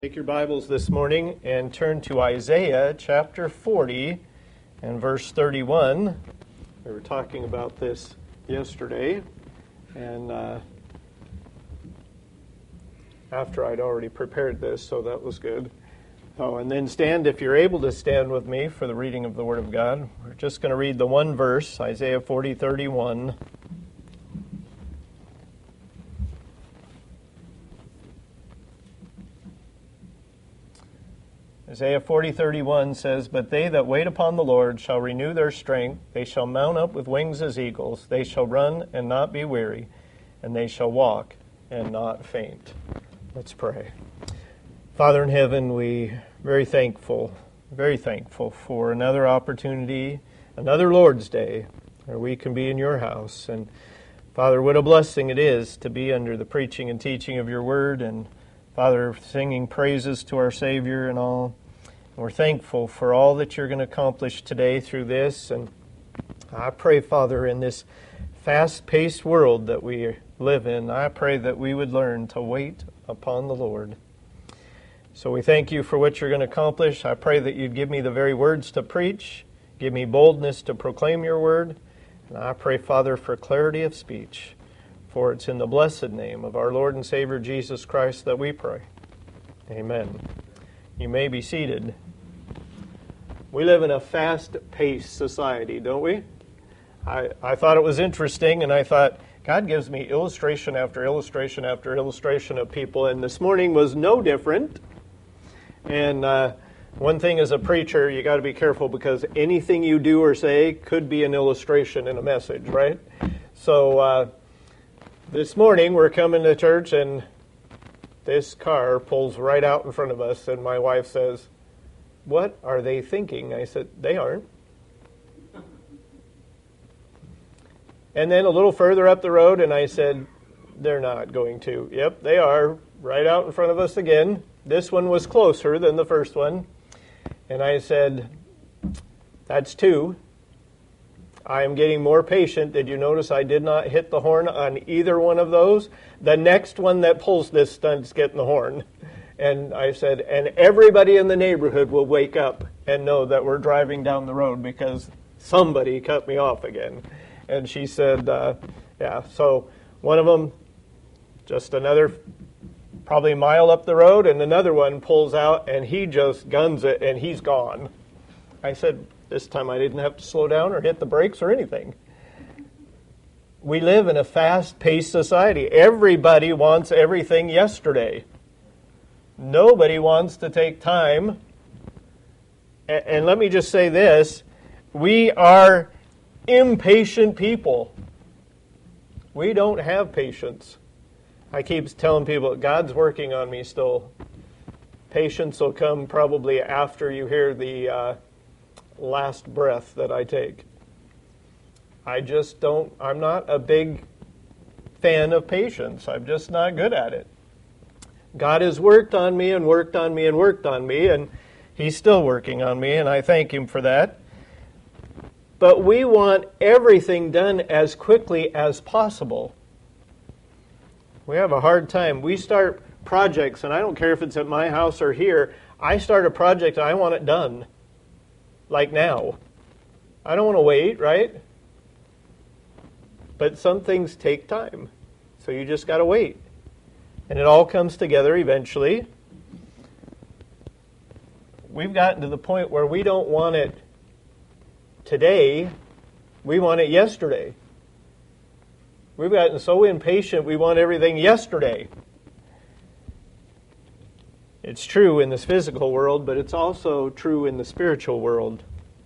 Take your Bibles this morning and turn to Isaiah chapter 40 and verse 31. We were talking about this yesterday, and after I'd already prepared this, so that was good. Oh, and then stand, if you're able to stand with me for the reading of the Word of God. We're just going to read the one verse, Isaiah 40:31. Isaiah 40:31 says, "But they that wait upon the Lord shall renew their strength. They shall mount up with wings as eagles. They shall run and not be weary, and they shall walk and not faint." Let's pray. Father in heaven, we very thankful for another opportunity, another Lord's Day, where we can be in your house. And Father, what a blessing it is to be under the preaching and teaching of your word, and Father, singing praises to our Savior and all. We're thankful for all that you're going to accomplish today through this. And I pray, Father, in this fast-paced world that we live in, I pray that we would learn to wait upon the Lord. So we thank you for what you're going to accomplish. I pray that you'd give me the very words to preach, give me boldness to proclaim your word. And I pray, Father, for clarity of speech. For it's in the blessed name of our Lord and Savior Jesus Christ that we pray. Amen. You may be seated. We live in a fast-paced society, don't we? I thought it was interesting, and I thought, God gives me illustration after illustration after illustration of people, and this morning was no different. And one thing as a preacher, you got to be careful, because anything you do or say could be an illustration in a message, right? So this morning we're coming to church, and this car pulls right out in front of us, and my wife says, "What are they thinking?" I said, "They aren't." And then a little further up the road, and I said, "They're not going to." "Yep, they are, right out in front of us again. This one was closer than the first one." And I said, "That's two. I am getting more patient. Did you notice I did not hit the horn on either one of those? The next one that pulls this stunt's getting the horn." And I said, "And everybody in the neighborhood will wake up and know that we're driving down the road because somebody cut me off again." And she said, yeah. So one of them, just another, probably a mile up the road, and another one pulls out, and he just guns it, and he's gone. I said, this time I didn't have to slow down or hit the brakes or anything. We live in a fast-paced society. Everybody wants everything yesterday. Nobody wants to take time. And let me just say this. We are impatient people. We don't have patience. I keep telling people, God's working on me still. Patience will come probably after you hear the last breath that I take. I'm not a big fan of patience. I'm just not good at it. God has worked on me and worked on me and worked on me, and He's still working on me, and I thank Him for that. But we want everything done as quickly as possible. We have a hard time. We start projects, and I don't care if it's at my house or here. I start a project and I want it done. Like now. I don't want to wait, right? But some things take time. So you just got to wait. And it all comes together eventually. We've gotten to the point where we don't want it today. We want it yesterday. We've gotten so impatient, we want everything yesterday. It's true in this physical world, but it's also true in the spiritual world.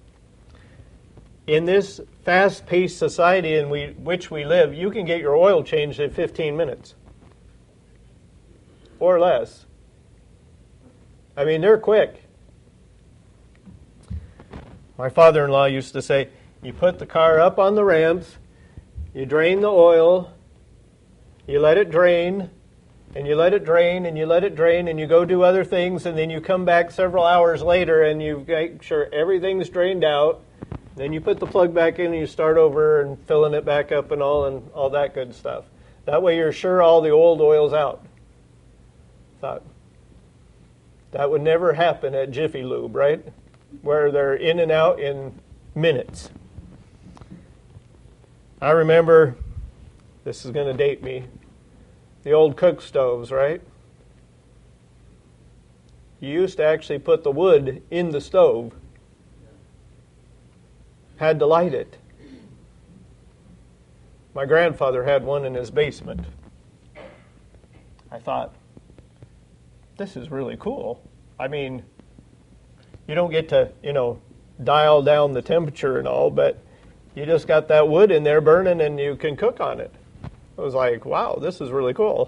In this fast-paced society in which we live, you can get your oil changed in 15 minutes. Or less. I mean, they're quick. My father-in-law used to say, you put the car up on the ramps, you drain the oil, you let it drain, and you let it drain, and you let it drain, and you go do other things, and then you come back several hours later, and you make sure everything's drained out. Then you put the plug back in, and you start over and filling it back up and all that good stuff. That way you're sure all the old oil's out. Thought, That would never happen at Jiffy Lube, right? Where they're in and out in minutes. I remember, this is going to date me, the old cook stoves, right? You used to actually put the wood in the stove. Had to light it. My grandfather had one in his basement. I thought, this is really cool. I mean, you don't get to, dial down the temperature and all, but you just got that wood in there burning and you can cook on it. I was like, wow, this is really cool.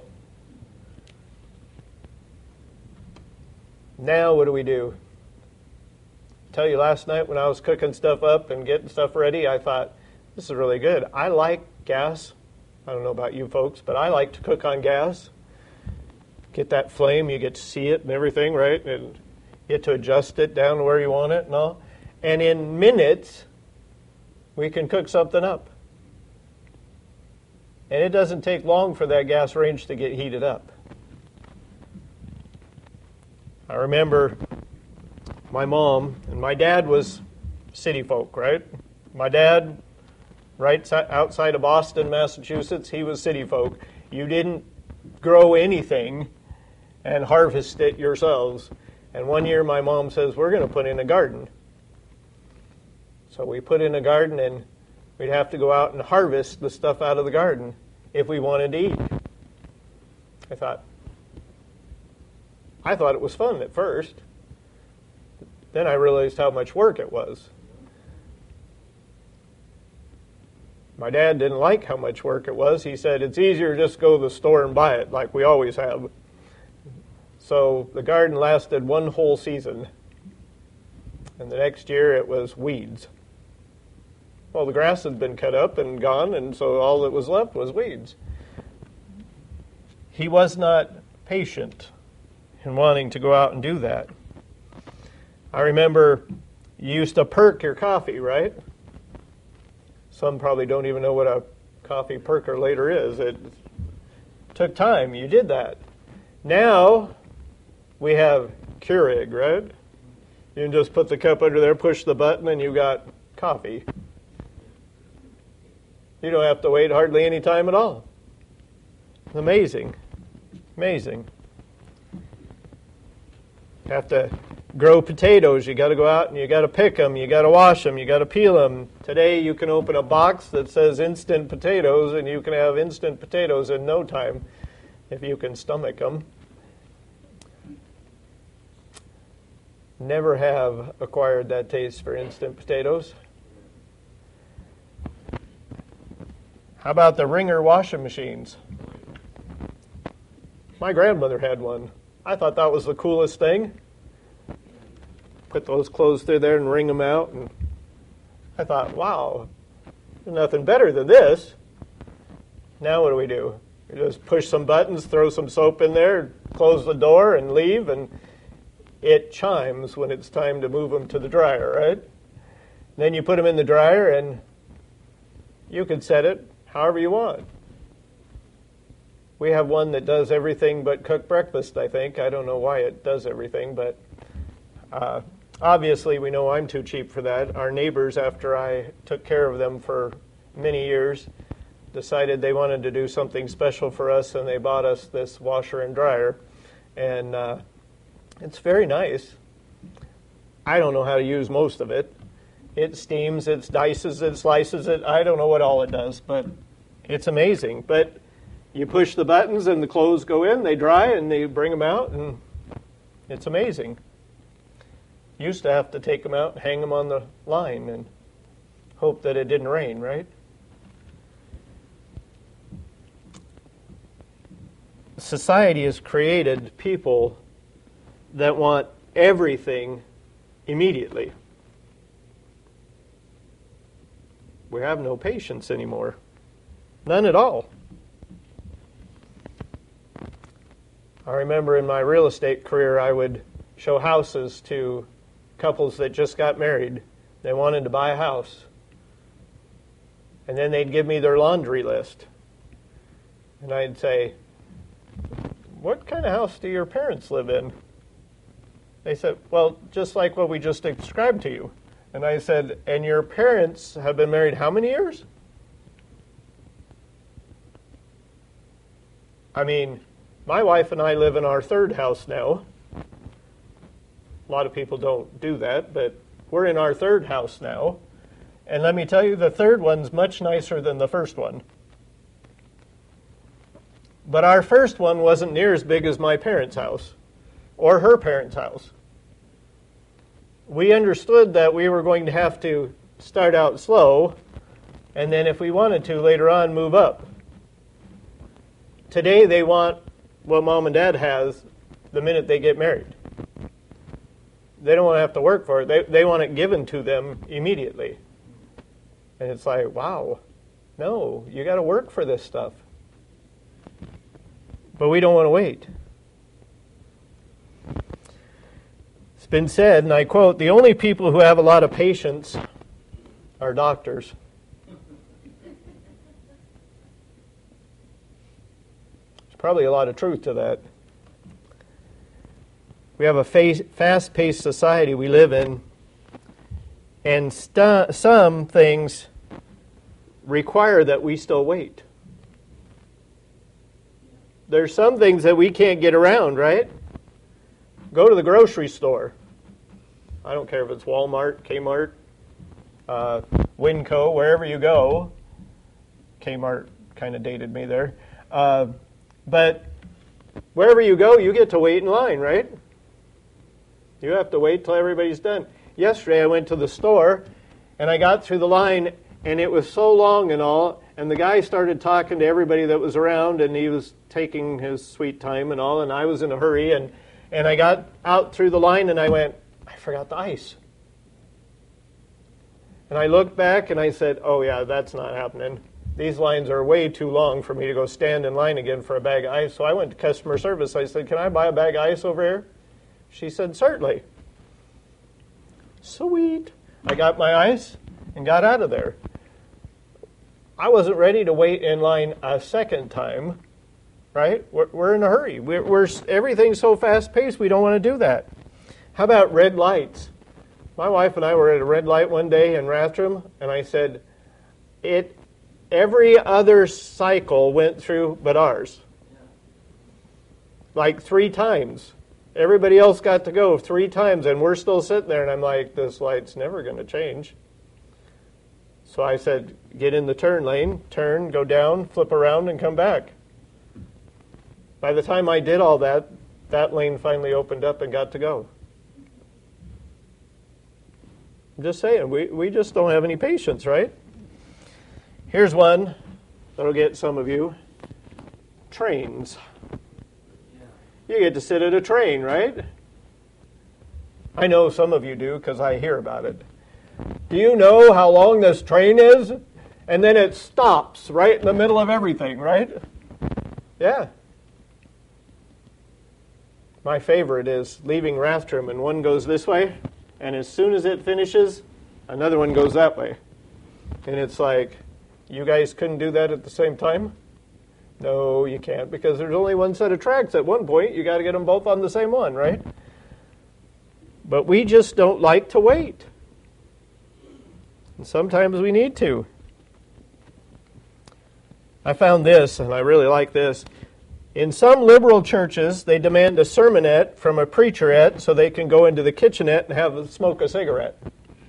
Now what do? I tell you, last night when I was cooking stuff up and getting stuff ready, I thought, this is really good. I like gas. I don't know about you folks, but I like to cook on gas. Get that flame, you get to see it and everything, right? And you get to adjust it down to where you want it and all. And in minutes, we can cook something up. And it doesn't take long for that gas range to get heated up. I remember my mom and my dad was city folk, right? My dad, right outside of Boston, Massachusetts, he was city folk. You didn't grow anything and harvest it yourselves. And one year my mom says, we're going to put in a garden. So we put in a garden and we'd have to go out and harvest the stuff out of the garden if we wanted to eat. I thought it was fun at first. Then I realized how much work it was. My dad didn't like how much work it was. He said, it's easier to just go to the store and buy it like we always have. So the garden lasted one whole season. And the next year it was weeds. Well, the grass had been cut up and gone, and so all that was left was weeds. He was not patient in wanting to go out and do that. I remember you used to perk your coffee, right? Some probably don't even know what a coffee percolator is. It took time. You did that. Now we have Keurig, right? You can just put the cup under there, push the button, and you got coffee. You don't have to wait hardly any time at all. It's amazing. Amazing. You have to grow potatoes. You got to go out and you got to pick them. You got to wash them. You got to peel them. Today you can open a box that says instant potatoes, and you can have instant potatoes in no time if you can stomach them. Never have acquired that taste for instant potatoes. How about the Ringer washing machines? My grandmother had one. I thought that was the coolest thing. Put those clothes through there and wring them out. And I thought, wow, there's nothing better than this. Now what do? You just push some buttons, throw some soap in there, close the door, and leave. And it chimes when it's time to move them to the dryer, right? Then you put them in the dryer, and you can set it however you want. We have one that does everything but cook breakfast, I think. I don't know why it does everything, but obviously we know I'm too cheap for that. Our neighbors, after I took care of them for many years, decided they wanted to do something special for us, and they bought us this washer and dryer. And it's very nice. I don't know how to use most of it. It steams, it dices, it slices it. I don't know what all it does, but it's amazing. But you push the buttons and the clothes go in, they dry, and they bring them out, and it's amazing. Used to have to take them out and hang them on the line and hope that it didn't rain, right? Society has created people that want everything immediately. We have no patience anymore. None at all. I remember in my real estate career, I would show houses to couples that just got married. They wanted to buy a house. And then they'd give me their laundry list. And I'd say, what kind of house do your parents live in? They said, well, just like what we just described to you. And I said, and your parents have been married how many years? I mean, my wife and I live in our third house now. A lot of people don't do that, but we're in our third house now. And let me tell you, the third one's much nicer than the first one. But our first one wasn't near as big as my parents' house or her parents' house. We understood that we were going to have to start out slow, and then if we wanted to, later on, move up. Today, they want what mom and dad has the minute they get married. They don't want to have to work for it. They want it given to them immediately. And it's like, wow, no, you got to work for this stuff. But we don't want to wait. It's been said, and I quote, the only people who have a lot of patience are doctors. There's probably a lot of truth to that. We have a fast-paced society we live in, and some things require that we still wait. There's some things that we can't get around, right? Go to the grocery store. I don't care if it's Walmart, Kmart, Winco, wherever you go. Kmart kind of dated me there. But wherever you go, you get to wait in line, right? You have to wait till everybody's done. Yesterday I went to the store, and I got through the line, and it was so long and all, and the guy started talking to everybody that was around, and he was taking his sweet time and all, and I was in a hurry, and I got out through the line, and I went, I forgot the ice. And I looked back, and I said, oh yeah, that's not happening. These lines are way too long for me to go stand in line again for a bag of ice. So I went to customer service. I said, can I buy a bag of ice over here? She said, certainly. Sweet. I got my ice and got out of there. I wasn't ready to wait in line a second time, right? We're in a hurry. Everything's so fast-paced, we don't want to do that. How about red lights? My wife and I were at a red light one day in Rathdrum, and I said, every other cycle went through but ours. Like 3 times. Everybody else got to go 3 times, and we're still sitting there, and I'm like, this light's never going to change. So I said, get in the turn lane, turn, go down, flip around, and come back. By the time I did all that, that lane finally opened up and got to go. I'm just saying, we just don't have any patience, right? Here's one that'll get some of you. Trains. You get to sit at a train, right? I know some of you do because I hear about it. Do you know how long this train is? And then it stops right in the middle of everything, right? Yeah. My favorite is leaving Rathdrum, and one goes this way, and as soon as it finishes, another one goes that way. And it's like, you guys couldn't do that at the same time? No, you can't, because there's only one set of tracks at one point. You got to get them both on the same one, right? But we just don't like to wait. And sometimes we need to. I found this, and I really like this. In some liberal churches, they demand a sermonette from a preacherette so they can go into the kitchenette and smoke a cigarette.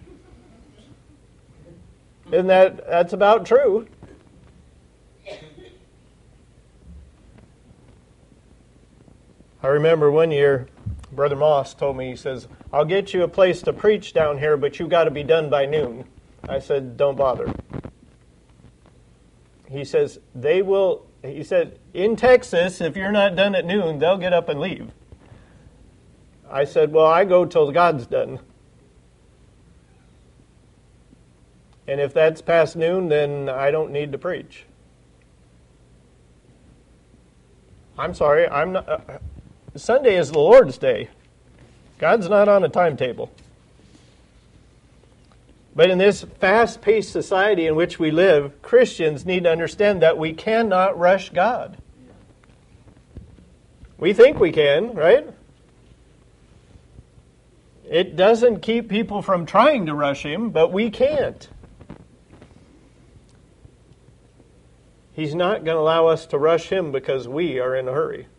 Isn't that's about true? I remember one year, Brother Moss told me, he says, I'll get you a place to preach down here, but you got to be done by noon. I said, don't bother. He says, he said, in Texas, if you're not done at noon, they'll get up and leave. I said, well, I go till God's done. And if that's past noon, then I don't need to preach. I'm sorry, I'm not... Sunday is the Lord's day. God's not on a timetable. But in this fast-paced society in which we live, Christians need to understand that we cannot rush God. We think we can, right? It doesn't keep people from trying to rush him, but we can't. He's not going to allow us to rush him because we are in a hurry.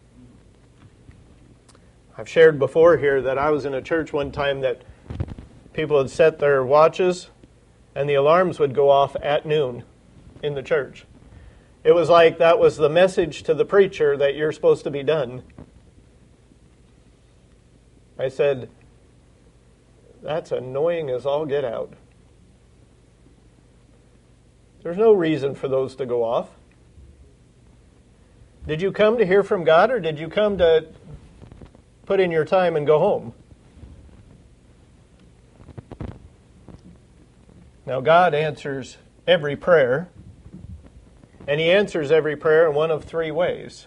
I've shared before here that I was in a church one time that people had set their watches and the alarms would go off at noon in the church. It was like that was the message to the preacher that you're supposed to be done. I said, that's annoying as all get out. There's no reason for those to go off. Did you come to hear from God, or did you come to put in your time and go home? Now, God answers every prayer, and He answers every prayer in one of three ways.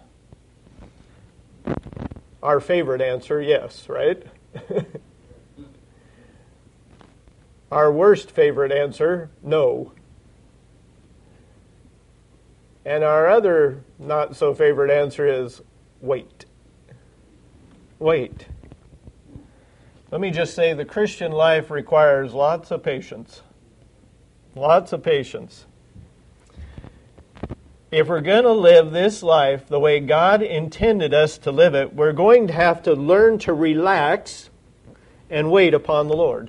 Our favorite answer, yes, right? Our worst favorite answer, no. And our other not so favorite answer is wait. Wait. Let me just say the Christian life requires lots of patience. Lots of patience. If we're going to live this life the way God intended us to live it, we're going to have to learn to relax and wait upon the Lord.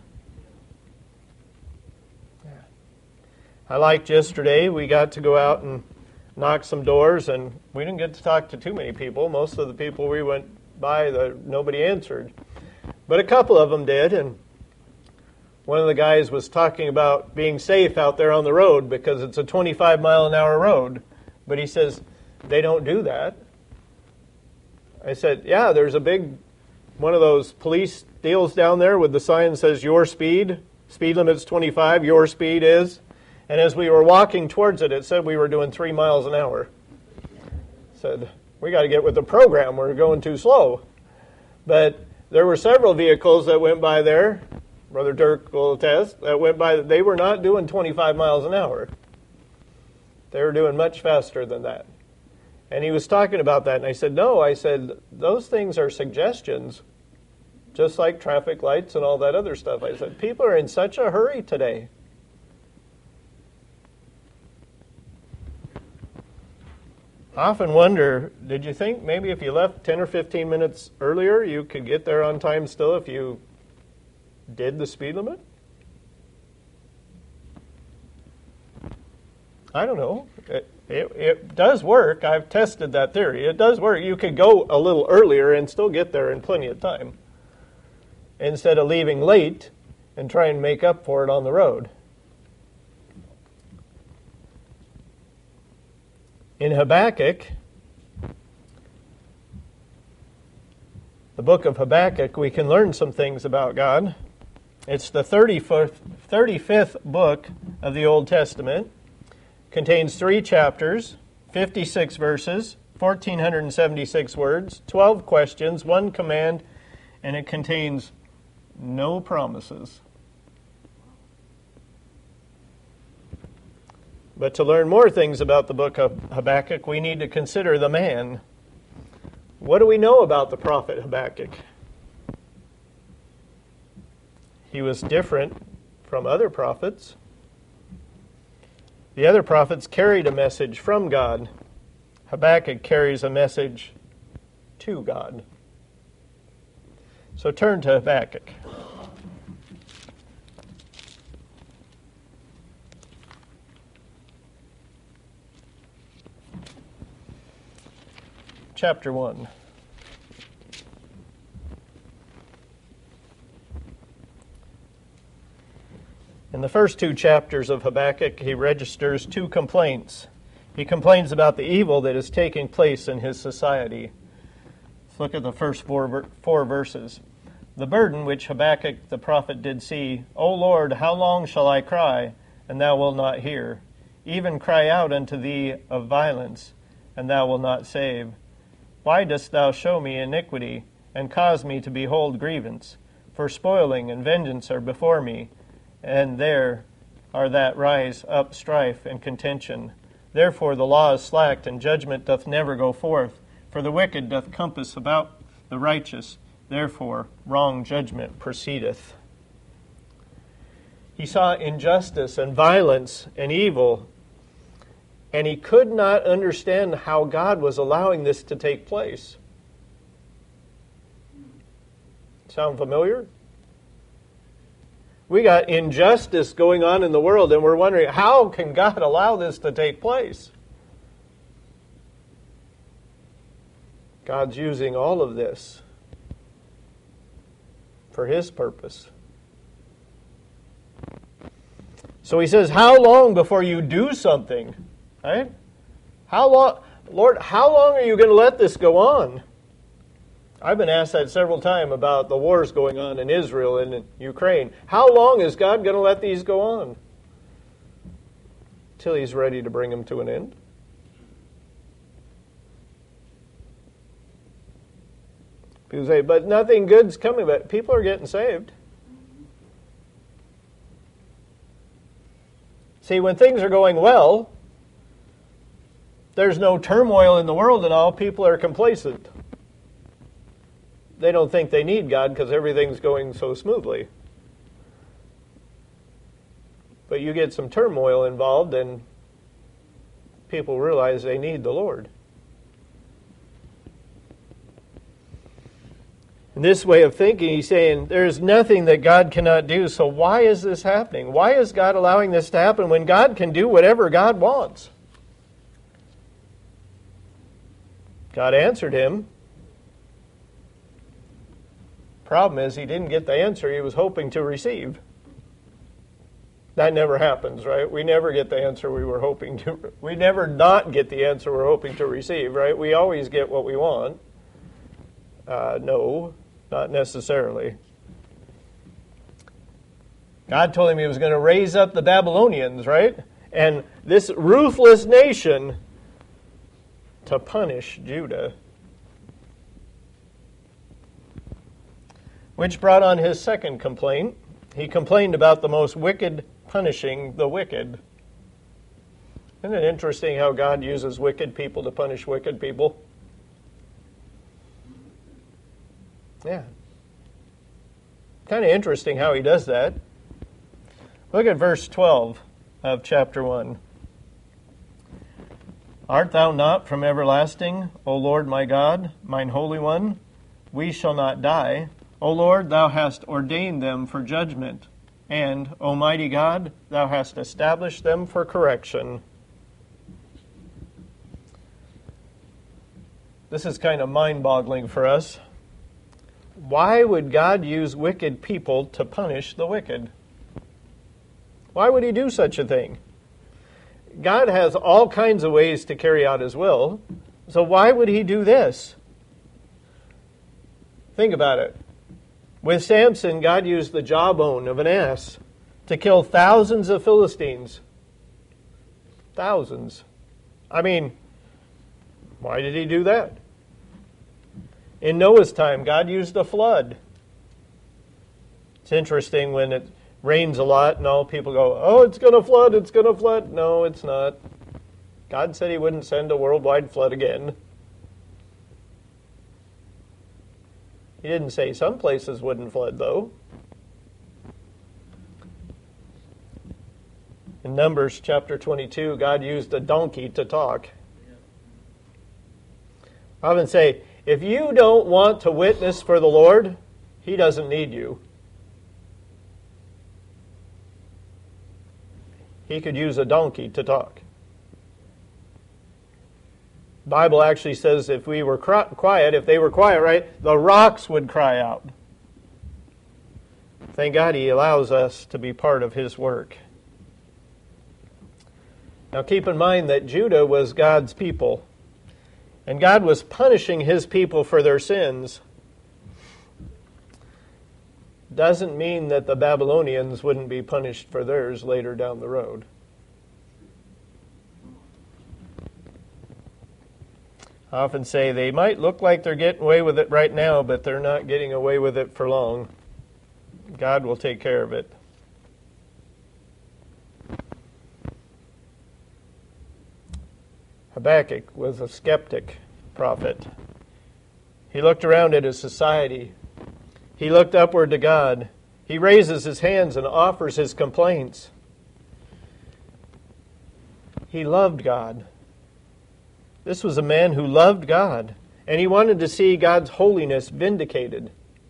I liked yesterday, we got to go out and knock some doors, and we didn't get to talk to too many people. Most of the people we went by, nobody answered. But a couple of them did, and one of the guys was talking about being safe out there on the road because it's a 25-mile-an-hour road. But he says, they don't do that. I said, yeah, there's a big, one of those police deals down there with the sign that says your speed limit's 25, your speed is. And as we were walking towards it, it said we were doing 3 miles an hour. Said, we got to get with the program. We're going too slow. But there were several vehicles that went by there. Brother Dirk will attest, that went by. They were not doing 25 miles an hour. They were doing much faster than that. And he was talking about that. And I said, no. I said, those things are suggestions. Just like traffic lights and all that other stuff. I said, people are in such a hurry today. I often wonder, did you think maybe if you left 10 or 15 minutes earlier, you could get there on time still if you did the speed limit? I don't know. It does work. I've tested that theory. It does work. You could go a little earlier and still get there in plenty of time, instead of leaving late and try and make up for it on the road. In Habakkuk, the book of Habakkuk, we can learn some things about God. It's the 35th book of the Old Testament. Contains 3 chapters, 56 verses, 1,476 words, 12 questions, 1 command, and it contains no promises. But to learn more things about the book of Habakkuk, we need to consider the man. What do we know about the prophet Habakkuk? He was different from other prophets. The other prophets carried a message from God. Habakkuk carries a message to God. So turn to Habakkuk. Chapter 1. In the first 2 chapters of Habakkuk, he registers 2 complaints. He complains about the evil that is taking place in his society. Let's look at the first 4 verses. The burden which Habakkuk the prophet did see, O Lord, how long shall I cry, and thou wilt not hear? Even cry out unto thee of violence, and thou wilt not save. Why dost thou show me iniquity, and cause me to behold grievance? For spoiling and vengeance are before me, and there are that rise up strife and contention. Therefore the law is slacked, and judgment doth never go forth. For the wicked doth compass about the righteous, Therefore, wrong judgment proceedeth. He saw injustice and violence and evil, and he could not understand how God was allowing this to take place. Sound familiar? We got injustice going on in the world, and we're wondering, how can God allow this to take place? God's using all of this for His purpose. So He says, how long before you do something? Right? How long, Lord, how long are you going to let this go on? I've been asked that several times about the wars going on in Israel and in Ukraine. How long is God going to let these go on? Till He's ready to bring them to an end. People say, but nothing good's coming, but people are getting saved. See, when things are going well, there's no turmoil in the world and all, people are complacent. They don't think they need God because everything's going so smoothly. But you get some turmoil involved and people realize they need the Lord. In this way of thinking, he's saying there's nothing that God cannot do. So why is this happening? Why is God allowing this to happen when God can do whatever God wants? God answered him. Problem is, he didn't get the answer he was hoping to receive. That never happens, right? We never get the answer we were hoping to. We never not get the answer we're hoping to receive, right? We always get what we want. No, not necessarily. God told him he was going to raise up the Babylonians, right? And this ruthless nation to punish Judah. Which brought on his second complaint. He complained about the most wicked punishing the wicked. Isn't it interesting how God uses wicked people to punish wicked people? Yeah. Kind of interesting how he does that. Look at verse 12 of chapter 1. Art thou not from everlasting, O Lord my God, mine Holy One? We shall not die. O Lord, thou hast ordained them for judgment, and, O mighty God, thou hast established them for correction. This is kind of mind-boggling for us. Why would God use wicked people to punish the wicked? Why would he do such a thing? God has all kinds of ways to carry out his will, so why would he do this? Think about it. With Samson, God used the jawbone of an ass to kill thousands of Philistines. Thousands. I mean, why did he do that? In Noah's time, God used a flood. It's interesting when it rains a lot and all people go, oh, it's going to flood, it's going to flood. No, it's not. God said he wouldn't send a worldwide flood again. He didn't say some places wouldn't flood, though. In Numbers chapter 22, God used a donkey to talk. I often say, if you don't want to witness for the Lord, he doesn't need you. He could use a donkey to talk. The Bible actually says if we were quiet, if they were quiet, right, the rocks would cry out. Thank God he allows us to be part of his work. Now keep in mind that Judah was God's people, and God was punishing his people for their sins. Doesn't mean that the Babylonians wouldn't be punished for theirs later down the road. I often say they might look like they're getting away with it right now, but they're not getting away with it for long. God will take care of it. Habakkuk was a skeptic prophet. He looked around at his society He looked upward to God. He raises his hands and offers his complaints. He loved God. This was a man who loved God, and he wanted to see God's holiness vindicated.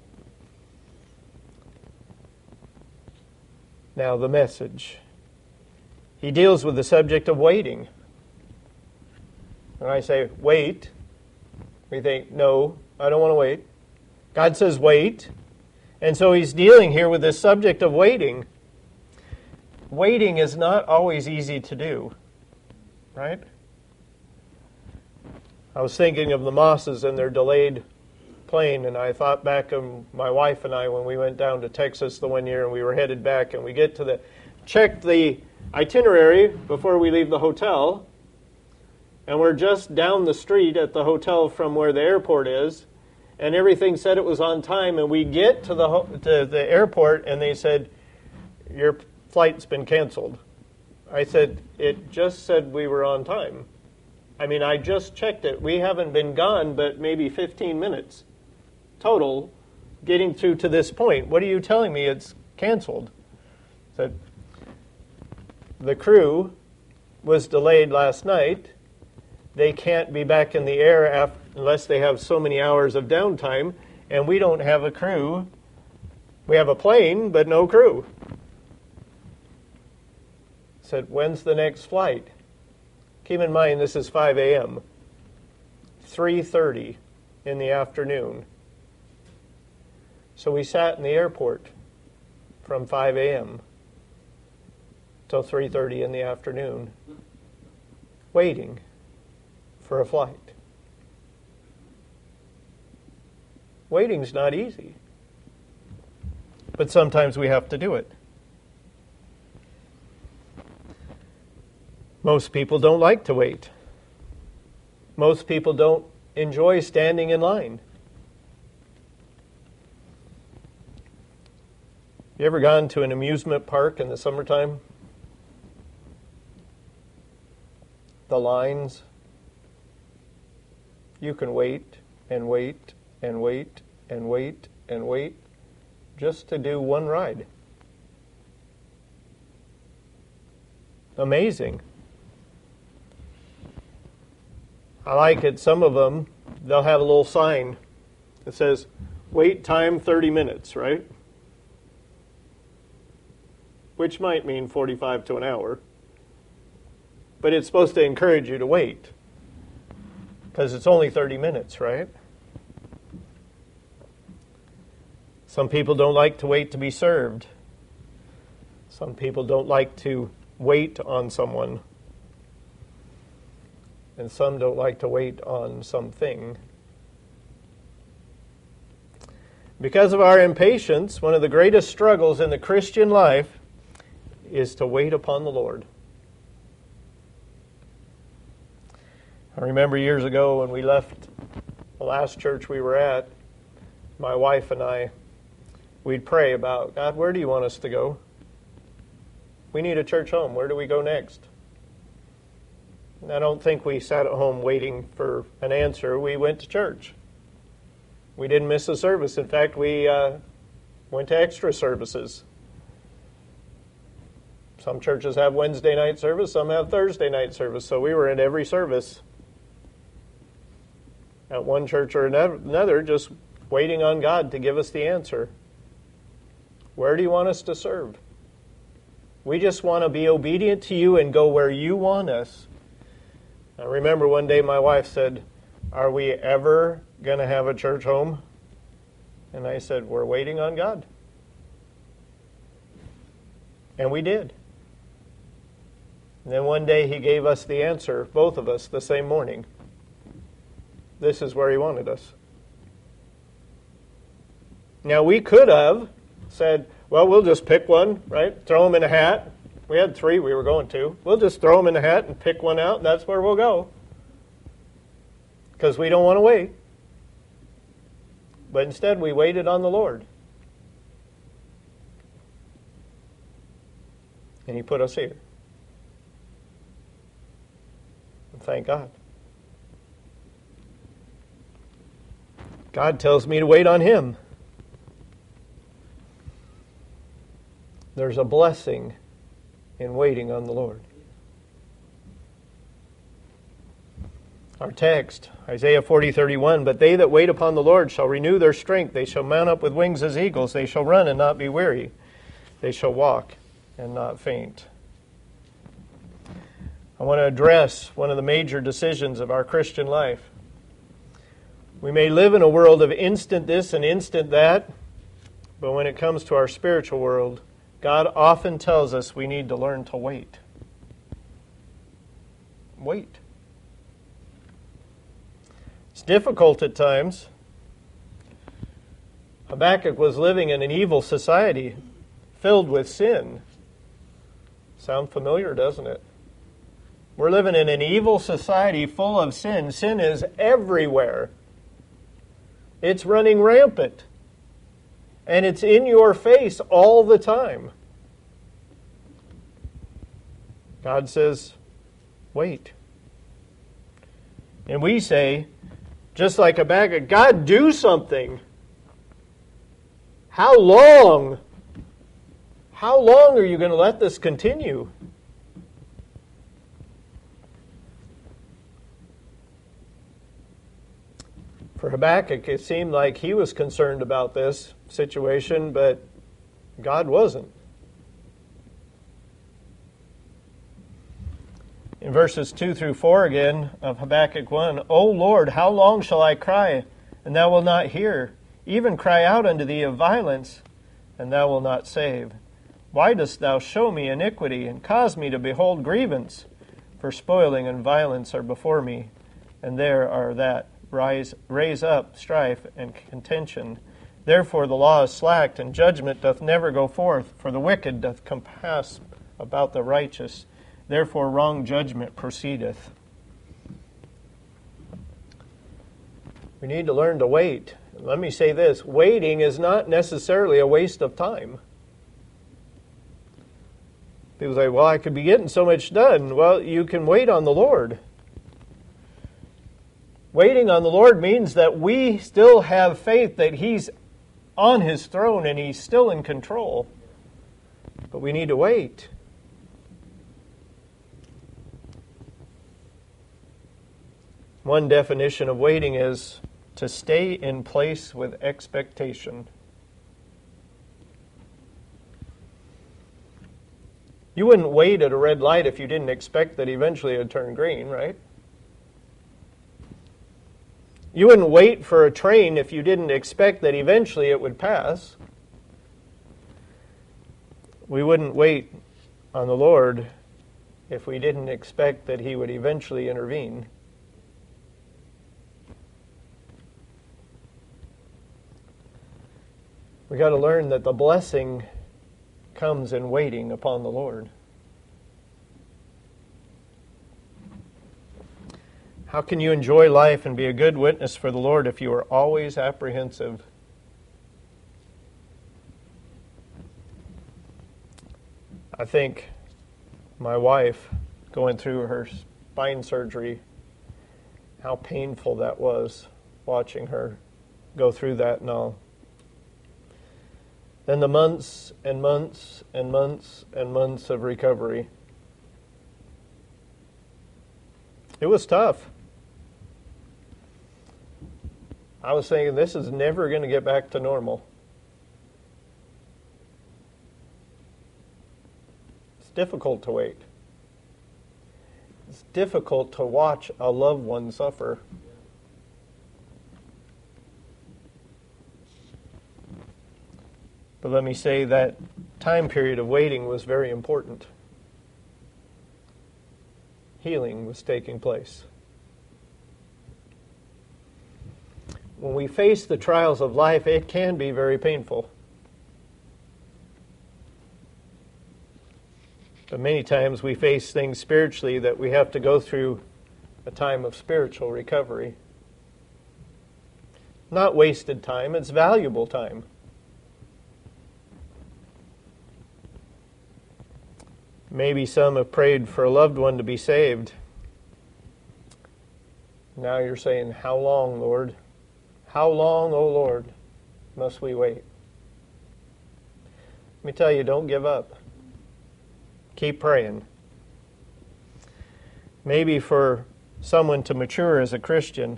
Now the message. He deals with the subject of waiting. When I say wait, we think, no, I don't want to wait. God says wait. And so he's dealing here with this subject of waiting. Waiting is not always easy to do, right? I was thinking of the Mosses and their delayed plane, and I thought back of my wife and I when we went down to Texas the one year and we were headed back, and we get to check the itinerary before we leave the hotel, and we're just down the street at the hotel from where the airport is, and everything said it was on time, and we get to the airport and they said, your flight's been canceled. I said, it just said we were on time. I mean, I just checked it. We haven't been gone but maybe 15 minutes total getting through to this point. What are you telling me? It's canceled. I said, the crew was delayed last night. They can't be back in the air unless they have so many hours of downtime, and we don't have a crew. We have a plane, but no crew. I said, when's the next flight? Keep in mind, this is 5 a.m., 3:30 in the afternoon. So we sat in the airport from 5 a.m. till 3:30 in the afternoon, waiting for a flight. Waiting's not easy, but sometimes we have to do it. Most people don't like to wait. Most people don't enjoy standing in line. You ever gone to an amusement park in the summertime? The lines. You can wait and wait and wait and wait and wait just to do one ride. Amazing. I like it. Some of them, they'll have a little sign that says, wait time 30 minutes, right? Which might mean 45 to an hour. But it's supposed to encourage you to wait, because it's only 30 minutes, right? Some people don't like to wait to be served. Some people don't like to wait on someone. And some don't like to wait on something. Because of our impatience, one of the greatest struggles in the Christian life is to wait upon the Lord. I remember years ago when we left the last church we were at, my wife and I, we'd pray about, God, where do you want us to go? We need a church home. Where do we go next? And I don't think we sat at home waiting for an answer. We went to church. We didn't miss a service. In fact, we went to extra services. Some churches have Wednesday night service, some have Thursday night service. So we were in every service at one church or another, just waiting on God to give us the answer. Where do you want us to serve? We just want to be obedient to you and go where you want us. I remember one day my wife said, are we ever going to have a church home? And I said, we're waiting on God. And we did. And then one day he gave us the answer, both of us, the same morning. This is where he wanted us. Now we could have said, well, we'll just pick one, right? Throw them in a hat. We had 3 we were going to. We'll just throw them in a hat and pick one out, and that's where we'll go. Because we don't want to wait. But instead, we waited on the Lord. And he put us here. And thank God. God tells me to wait on him. There's a blessing in waiting on the Lord. Our text, Isaiah 40:31, but they that wait upon the Lord shall renew their strength. They shall mount up with wings as eagles. They shall run and not be weary. They shall walk and not faint. I want to address one of the major decisions of our Christian life. We may live in a world of instant this and instant that, but when it comes to our spiritual world, God often tells us we need to learn to wait. Wait. It's difficult at times. Habakkuk was living in an evil society filled with sin. Sound familiar, doesn't it? We're living in an evil society full of sin. Sin is everywhere. It's running rampant. And it's in your face all the time. God says, wait. And we say, just like Habakkuk, God, do something. How long? How long are you going to let this continue? For Habakkuk, it seemed like he was concerned about this situation, but God wasn't. In verses 2 through 4 again of Habakkuk 1, O Lord, how long shall I cry, and thou wilt not hear? Even cry out unto thee of violence, and thou wilt not save. Why dost thou show me iniquity, and cause me to behold grievance? For spoiling and violence are before me, and there are that raise up strife and contention. Therefore the law is slacked, and judgment doth never go forth. For the wicked doth compass about the righteous. Therefore wrong judgment proceedeth. We need to learn to wait. Let me say this, waiting is not necessarily a waste of time. People say, well, I could be getting so much done. Well, you can wait on the Lord. Waiting on the Lord means that we still have faith that He's on His throne and He's still in control. But we need to wait. One definition of waiting is to stay in place with expectation. You wouldn't wait at a red light if you didn't expect that eventually it would turn green, right? You wouldn't wait for a train if you didn't expect that eventually it would pass. We wouldn't wait on the Lord if we didn't expect that He would eventually intervene. We got to learn that the blessing comes in waiting upon the Lord. How can you enjoy life and be a good witness for the Lord if you are always apprehensive? I think my wife going through her spine surgery, how painful that was, watching her go through that and all. Then the months and months and months and months of recovery. It was tough. I was thinking, this is never going to get back to normal. It's difficult to wait. It's difficult to watch a loved one suffer. But let me say that time period of waiting was very important. Healing was taking place. When we face the trials of life, it can be very painful. But many times we face things spiritually that we have to go through a time of spiritual recovery. Not wasted time, it's valuable time. Maybe some have prayed for a loved one to be saved. Now you're saying, how long, Lord? How long, O Lord, must we wait? Let me tell you, don't give up. Keep praying. Maybe for someone to mature as a Christian,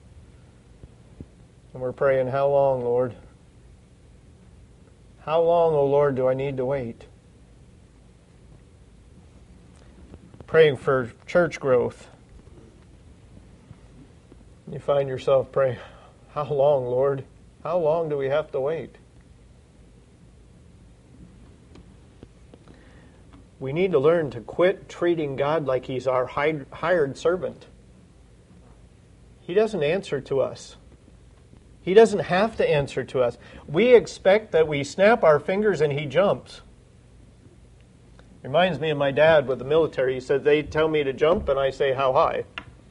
and we're praying, how long, Lord? How long, O Lord, do I need to wait? Praying for church growth. You find yourself praying, how long, Lord? How long do we have to wait? We need to learn to quit treating God like He's our hired servant. He doesn't answer to us. He doesn't have to answer to us. We expect that we snap our fingers and He jumps. Reminds me of my dad with the military. He said, they tell me to jump and I say, how high?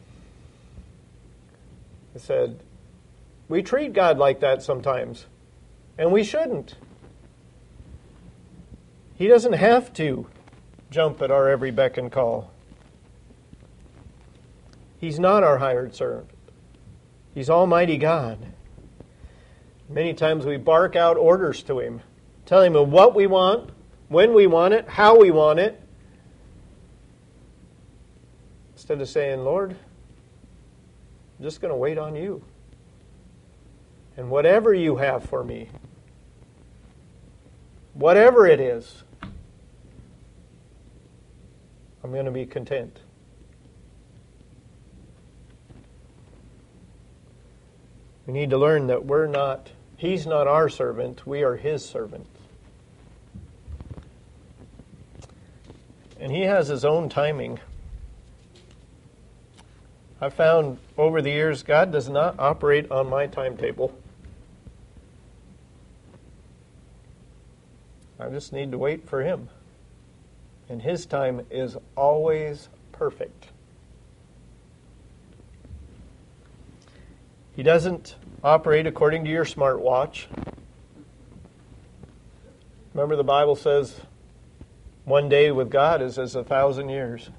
I said, we treat God like that sometimes, and we shouldn't. He doesn't have to jump at our every beck and call. He's not our hired servant. He's Almighty God. Many times we bark out orders to Him, telling Him what we want, when we want it, how we want it, instead of saying, Lord, I'm just going to wait on You. And whatever You have for me, whatever it is, I'm going to be content. We need to learn that He's not our servant, we are His servant. And He has His own timing. I've found over the years, God does not operate on my timetable. I just need to wait for Him. And His time is always perfect. He doesn't operate according to your smartwatch. Remember, the Bible says, one day with God is as 1,000 years.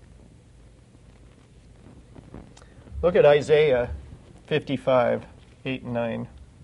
Look at Isaiah 55, 8 and 9.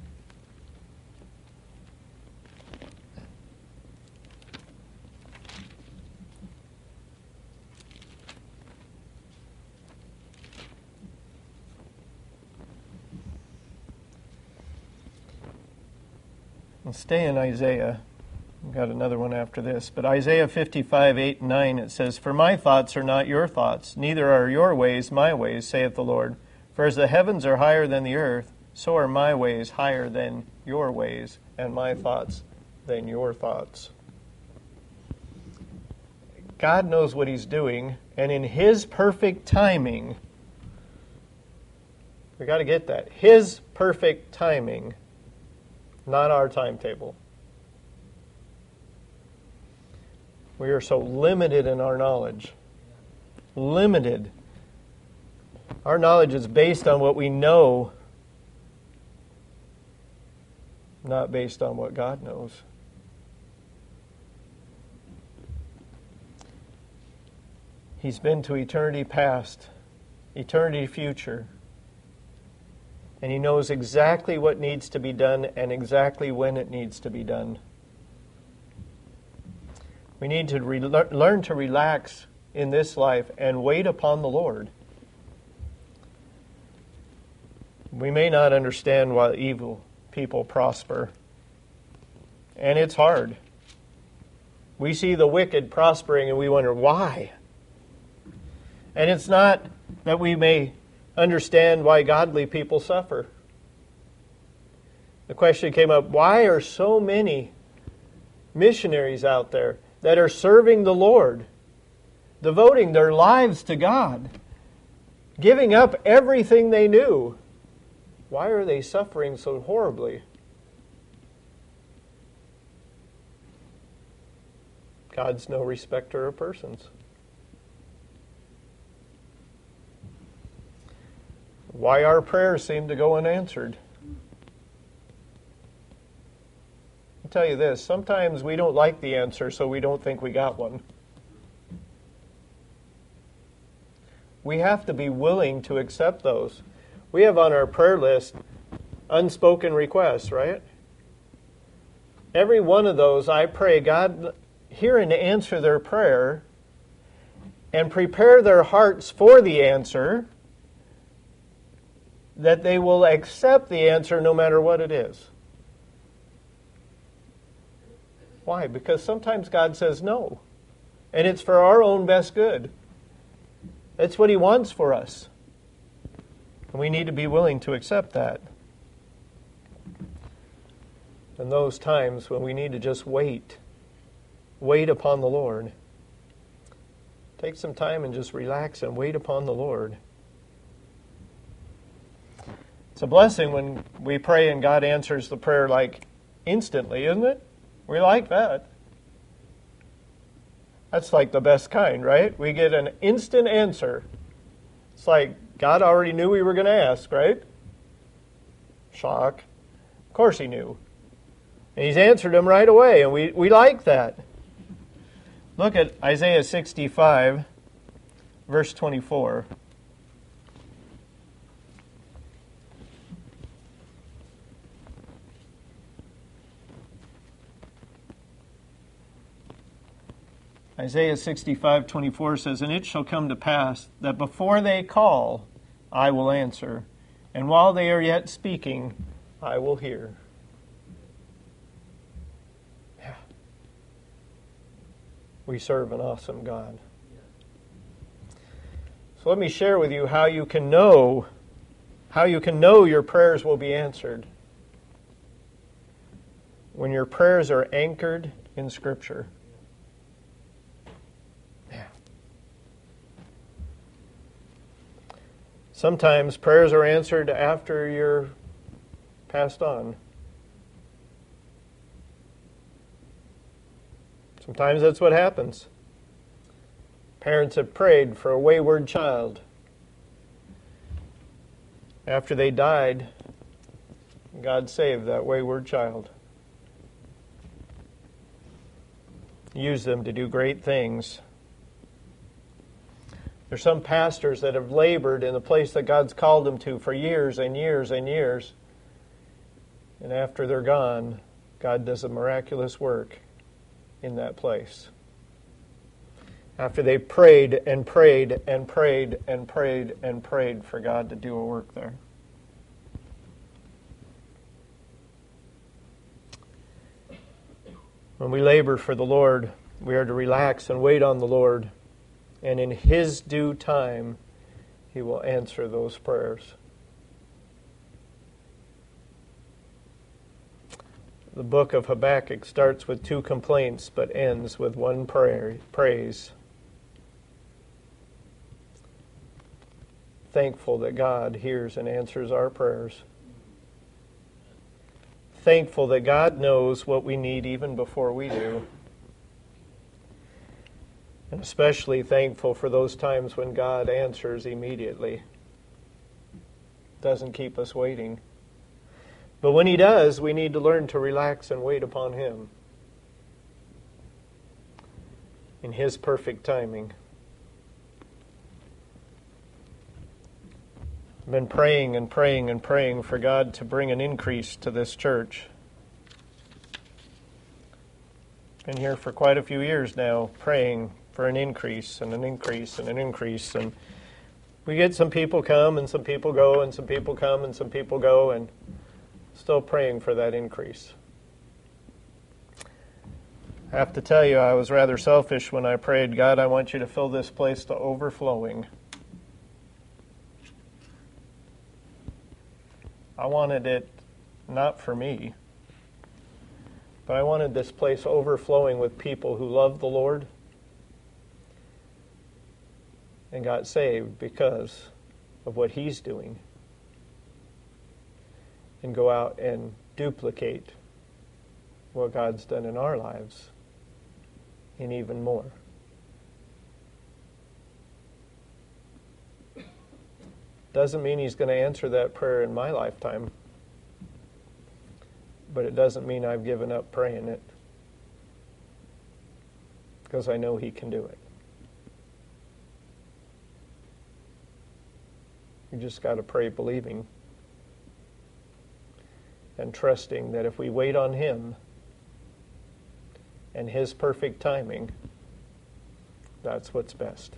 We'll stay in Isaiah. We've got another one after this. But Isaiah 55, 8 and 9, it says, For my thoughts are not your thoughts, neither are your ways my ways, saith the Lord. For as the heavens are higher than the earth, so are my ways higher than your ways, and my thoughts than your thoughts. God knows what He's doing, and in His perfect timing, we got to get that. His perfect timing, not our timetable. We are so limited in our knowledge. Limited. Our knowledge is based on what we know, not based on what God knows. He's been to eternity past, eternity future, and He knows exactly what needs to be done and exactly when it needs to be done. We need to learn to relax in this life and wait upon the Lord. We may not understand why evil people prosper, and it's hard. We see the wicked prospering and we wonder why. And it's not that we may understand why godly people suffer. The question came up, why are so many missionaries out there that are serving the Lord, devoting their lives to God, giving up everything they knew? Why are they suffering so horribly? God's no respecter of persons. Why our prayers seem to go unanswered. I'll tell you this, sometimes we don't like the answer, so we don't think we got one. We have to be willing to accept those. We have on our prayer list unspoken requests, right? every one of those, I pray God hear and answer their prayer and prepare their hearts for the answer, that they will accept the answer no matter what it is. Why? Because sometimes God says no, and it's for our own best good. It's what He wants for us. And we need to be willing to accept that. And those times when we need to just wait upon the Lord. Take some time and just relax and wait upon the Lord. It's a blessing when we pray and God answers the prayer like instantly, isn't it? We like that. That's like the best kind, right? We get an instant answer. It's like God already knew we were going to ask, right? Shock. Of course He knew. And He's answered them right away, and we like that. Look at Isaiah 65, verse 24. Isaiah 65:24 says, "And it shall come to pass that before they call, I will answer, and while they are yet speaking, I will hear." Yeah. We serve an awesome God. So let me share with you how you can know your prayers will be answered. When your prayers are anchored in Scripture. Sometimes prayers are answered after you're passed on. Sometimes that's what happens. Parents have prayed for a wayward child. After they died, God saved that wayward child. Used them to do great things. There's some pastors that have labored in the place that God's called them to for years and years and years. And after they're gone, God does a miraculous work in that place. After they prayed and prayed and prayed and prayed and prayed for God to do a work there. When we labor for the Lord, we are to relax and wait on the Lord. And in His due time, He will answer those prayers. The book of Habakkuk starts with 2 complaints, but ends with 1 praise. Thankful that God hears and answers our prayers. Thankful that God knows what we need even before we do. And especially thankful for those times when God answers immediately. Doesn't keep us waiting. But when He does, we need to learn to relax and wait upon Him. In His perfect timing. I've been praying and praying and praying for God to bring an increase to this church. Been here for quite a few years now, praying for an increase and an increase and an increase. And we get some people come and some people go and some people come and some people go, and still praying for that increase. I have to tell you, I was rather selfish when I prayed, God, I want you to fill this place to overflowing. I wanted it not for me, but I wanted this place overflowing with people who love the Lord and got saved because of what He's doing, and go out and duplicate what God's done in our lives and even more. Doesn't mean He's going to answer that prayer in my lifetime, but it doesn't mean I've given up praying it, because I know He can do it. You just got to pray believing and trusting that if we wait on Him, and His perfect timing, that's what's best.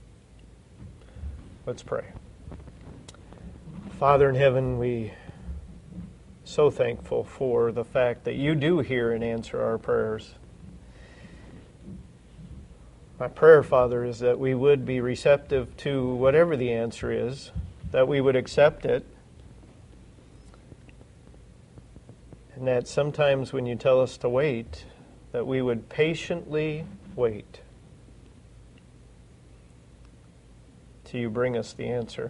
Let's pray. Father in heaven, we so thankful for the fact that you do hear and answer our prayers. My prayer, Father, is that we would be receptive to whatever the answer is, that we would accept it, and that sometimes when you tell us to wait, that we would patiently wait till you bring us the answer.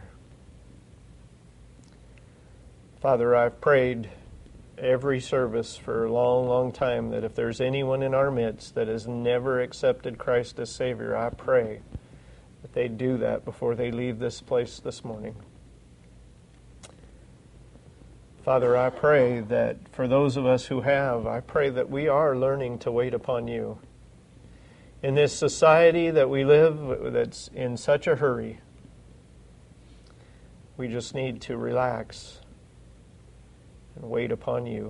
Father, I've prayed every service for a long, long time that if there's anyone in our midst that has never accepted Christ as Savior, I pray that they do that before they leave this place this morning. Father, I pray that for those of us who have, I pray that we are learning to wait upon you. In this society that we live that's in such a hurry, we just need to relax and wait upon you.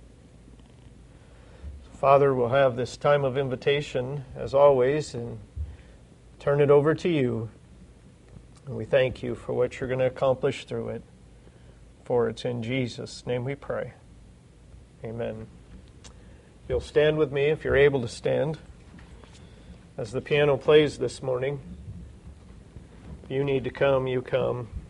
Father, we'll have this time of invitation, as always, and turn it over to you. And we thank you for what you're going to accomplish through it. For it's in Jesus' name we pray. Amen. You'll stand with me if you're able to stand as the piano plays this morning. If you need to come, you come.